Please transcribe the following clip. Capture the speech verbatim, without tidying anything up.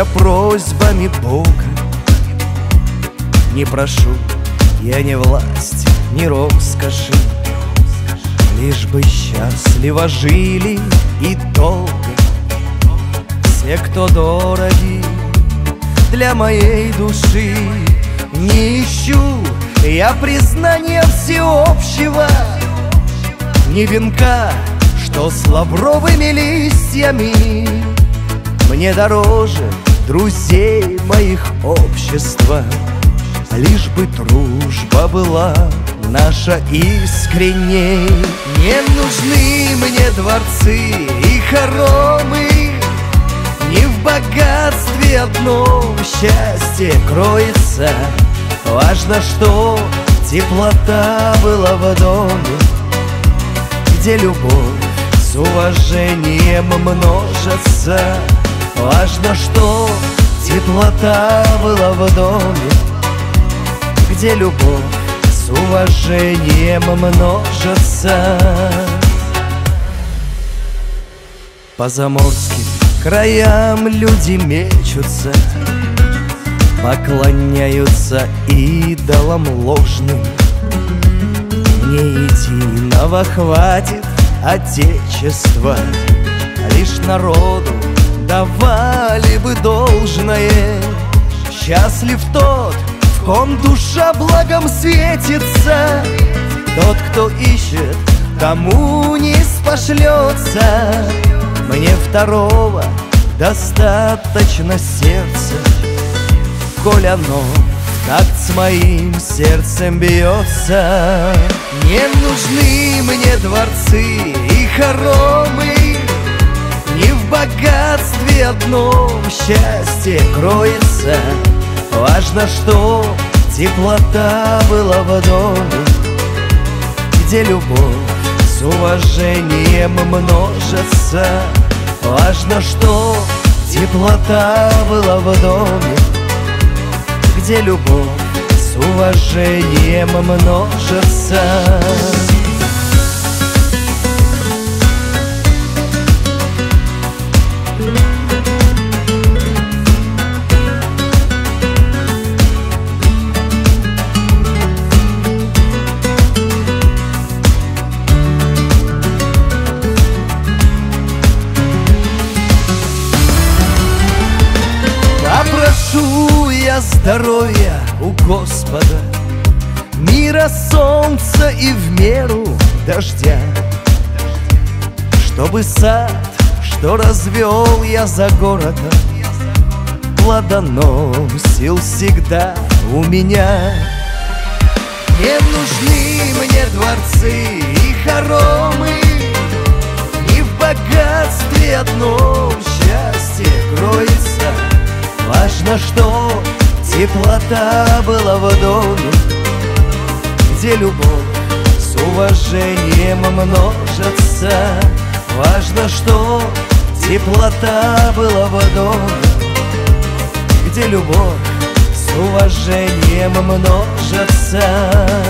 я просьбами Бога не прошу, я не власть, не роскоши, лишь бы счастливо жили и долго все, кто дороги для моей души. Не ищу я признания всеобщего, ни венка, что с лавровыми листьями. Мне дороже друзей моих общества, лишь бы дружба была наша искренней. Не нужны мне дворцы и хоромы, не в богатстве одном счастье кроется. Важно, что теплота была в доме, где любовь с уважением множится. Важно, что теплота была в доме, где любовь с уважением множится. По заморским краям люди мечутся, поклоняются идолам ложным. Мне единого хватит отечества, лишь народу давали бы должное. Счастлив тот, в ком душа благом светится, тот, кто ищет, тому не спошлется. Мне второго достаточно сердца, коль оно так с моим сердцем бьется. Не нужны мне дворцы и хоромы, не в богатстве одном счастье кроется. Важно, что теплота была в доме, где любовь с уважением множится. Важно, что теплота была в доме, где любовь с уважением множится. Прошу я здоровья у Господа, мира, солнца и в меру дождя, чтобы сад, что развел я за городом, плодоносил всегда у меня. Не нужны мне дворцы и хоромы, не в богатстве одном счастье кроется. Важно, что теплота была в доме, где любовь с уважением множится. Важно, что теплота была в доме, где любовь с уважением множится.